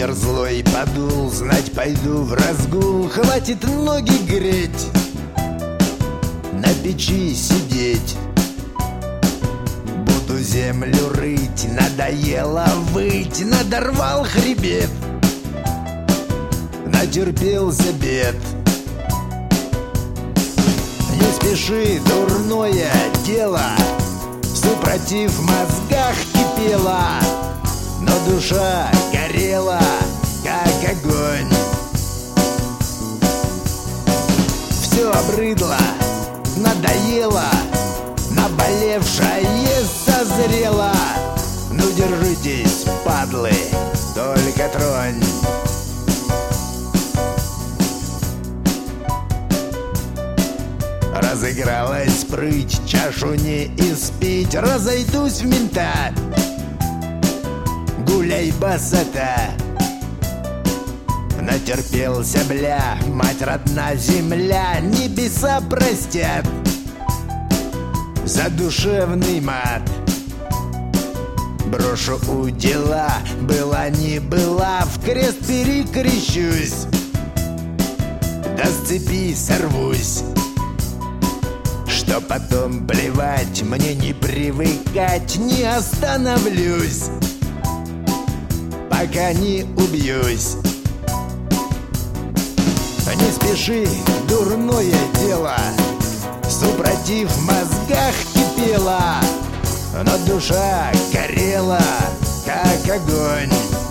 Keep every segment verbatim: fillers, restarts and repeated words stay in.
Ветер злой подул, знать пойду в разгул. Хватит ноги греть, на печи сидеть. Буду землю рыть, надоело выть. Надорвал хребет, натерпелся бед. Не спеши, дурное дело, супротив в мозгах кипела, но душа горела, как огонь. Все обрыдло, надоело, наболевшее созрело. Ну держитесь, падлы, только тронь. Разыгралась прыть, чашу не испить. Разойдусь в мента, гуляй басота. Натерпелся, бля, мать родна земля. Небеса простят за душевный мат. Брошу у дела, была не была. В крест перекрещусь, да с цепи сорвусь. Что потом плевать, мне не привыкать. Не остановлюсь, пока не убьюсь. Не спеши, дурное дело, супротив в мозгах кипела, но душа горела, как огонь.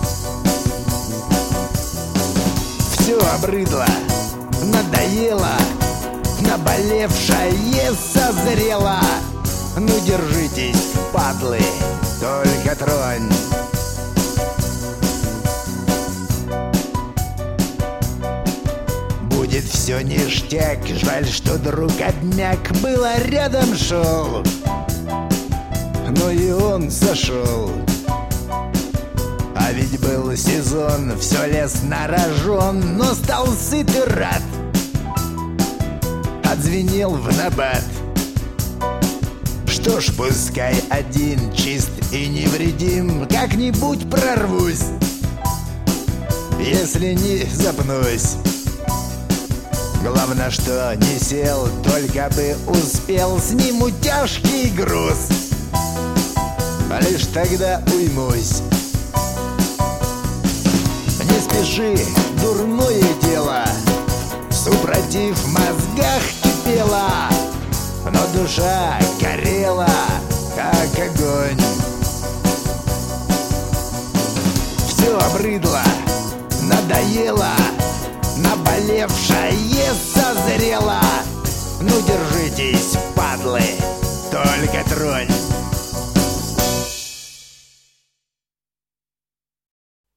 Все обрыдло, надоело, наболевшее созрело. Ну держитесь, падлы, только тронь. Будет все ништяк, жаль, что друг обмяк. Было рядом шел, но и он сошел. А ведь был сезон, все лес на рожон. Но стал сыт и рад, отзвенел в набат. Что ж, пускай один, чист и невредим. Как-нибудь прорвусь, если не запнусь. Главное, что не сел, только бы успел. Сниму тяжкий груз, а лишь тогда уймусь. Не спеши, дурное дело, супротив в мозгах кипела, но душа горела, как огонь. Все обрыдло, надоело, наболевшее созрело. Ну держитесь, падлы, только тронь.